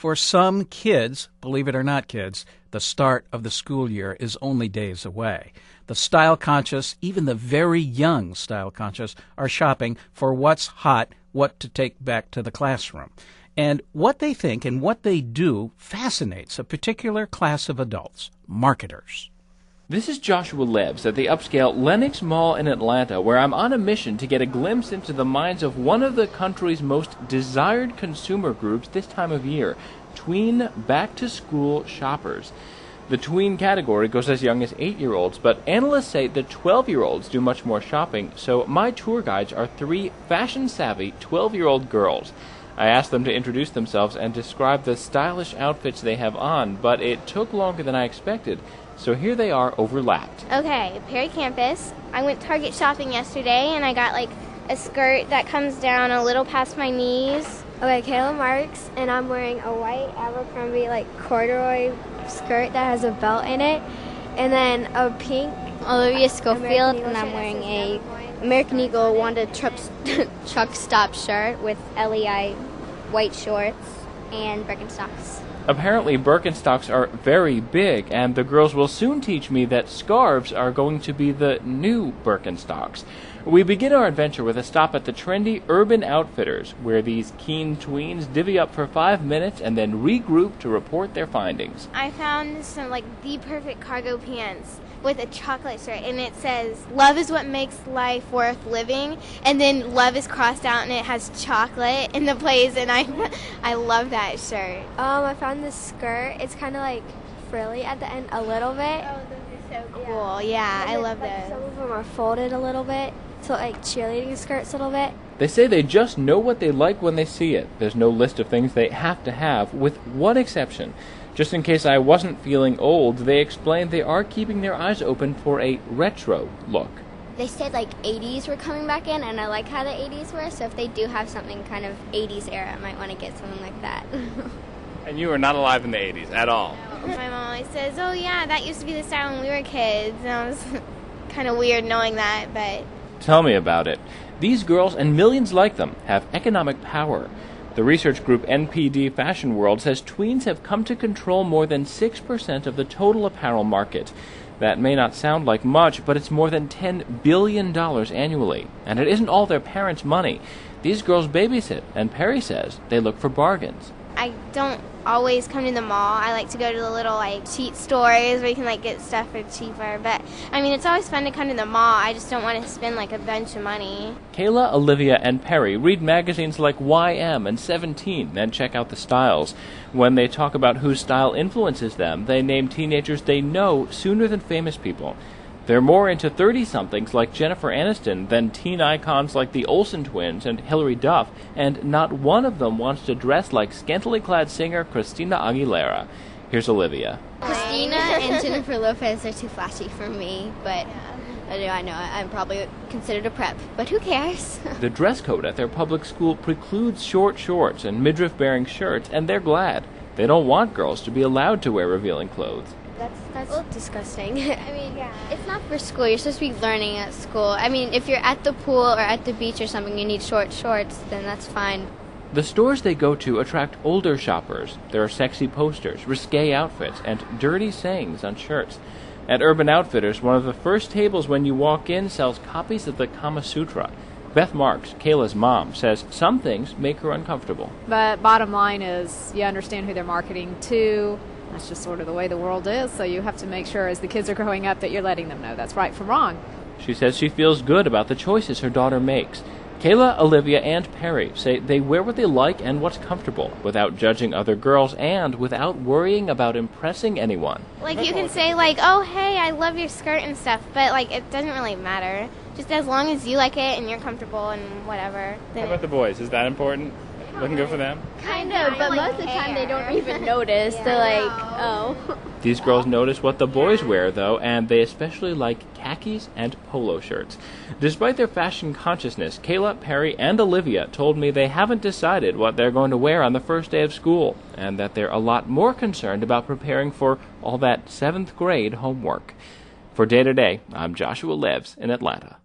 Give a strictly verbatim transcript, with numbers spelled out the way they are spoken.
For some kids, believe it or not, kids, the start of the school year is only days away. The style-conscious, even the very young style-conscious, are shopping for what's hot, what to take back to the classroom. And what they think and what they do fascinates a particular class of adults, marketers. This is Joshua Lebs at the upscale Lenox Mall in Atlanta, where I'm on a mission to get a glimpse into the minds of one of the country's most desired consumer groups this time of year, tween back-to-school shoppers. The tween category goes as young as eight-year-olds, but analysts say that twelve-year-olds do much more shopping, so my tour guides are three fashion-savvy twelve-year-old girls. I asked them to introduce themselves and describe the stylish outfits they have on, but it took longer than I expected. So here they are, overlapped. Okay, Perry Campus. I went Target shopping yesterday, and I got like a skirt that comes down a little past my knees. Okay, Kayla Marks, and I'm wearing a white Abercrombie like corduroy skirt that has a belt in it, and then a pink Olivia Schofield, and I'm wearing a American Eagle Wanda truck, truck stop shirt with L E I white shorts and Birkenstocks. Apparently, Birkenstocks are very big, and the girls will soon teach me that scarves are going to be the new Birkenstocks. We begin our adventure with a stop at the trendy Urban Outfitters, where these keen tweens divvy up for five minutes and then regroup to report their findings. I found some like the perfect cargo pants with a chocolate shirt, and it says, "Love is what makes life worth living," and then love is crossed out and it has chocolate in the place, and I I love that shirt. Um, I found this skirt. It's kind of like frilly at the end a little bit. Oh, those are so cool. Yeah, I love like, those. Some of them are folded a little bit, so like cheerleading skirts a little bit. They say they just know what they like when they see it. There's no list of things they have to have, with one exception. Just in case I wasn't feeling old, they explained they are keeping their eyes open for a retro look. They said like eighties were coming back in, and I like how the eighties were, so if they do have something kind of eighties era, I might want to get something like that. And you were not alive in the eighties at all? My mom always says, "Oh yeah, that used to be the style when we were kids," and I was kind of weird knowing that, but... Tell me about it. These girls, and millions like them, have economic power. The research group N P D Fashion World says tweens have come to control more than six percent of the total apparel market. That may not sound like much, but it's more than ten billion dollars annually. And it isn't all their parents' money. These girls babysit, and Perry says they look for bargains. I don't always come to the mall. I like to go to the little like cheap stores where you can like get stuff for cheaper. But I mean, it's always fun to come to the mall. I just don't want to spend like a bunch of money. Kayla, Olivia, and Perry read magazines like Y M and Seventeen and check out the styles. When they talk about whose style influences them, they name teenagers they know sooner than famous people. They're more into thirty-somethings like Jennifer Aniston than teen icons like the Olsen twins and Hilary Duff, and not one of them wants to dress like scantily-clad singer Christina Aguilera. Here's Olivia. Christina and Jennifer Lopez are too flashy for me, but I do I know I'm probably considered a prep, but who cares? The dress code at their public school precludes short shorts and midriff-bearing shirts, and they're glad. They don't want girls to be allowed to wear revealing clothes. That's that's disgusting. I mean, yeah. It's not for school. You're supposed to be learning at school. I mean, if you're at the pool or at the beach or something, you need short shorts, then that's fine. The stores they go to attract older shoppers. There are sexy posters, risque outfits, and dirty sayings on shirts. At Urban Outfitters, one of the first tables when you walk in sells copies of the Kama Sutra. Beth Marks, Kayla's mom, says some things make her uncomfortable. But bottom line is you understand who they're marketing to. That's just sort of the way the world is, so you have to make sure as the kids are growing up that you're letting them know that's right from wrong. She says she feels good about the choices her daughter makes. Kayla, Olivia, and Perry say they wear what they like and what's comfortable without judging other girls and without worrying about impressing anyone. Like you can say like, "Oh hey, I love your skirt and stuff," but like it doesn't really matter. Just as long as you like it and you're comfortable and whatever. How about the boys? Is that important? Looking good for them? Kind of, but most of the time they don't even notice. They're like, oh. These girls notice what the boys wear, though, and they especially like khakis and polo shirts. Despite their fashion consciousness, Kayla, Perry, and Olivia told me they haven't decided what they're going to wear on the first day of school, and that they're a lot more concerned about preparing for all that seventh grade homework. For Day to Day, I'm Joshua Lebs in Atlanta.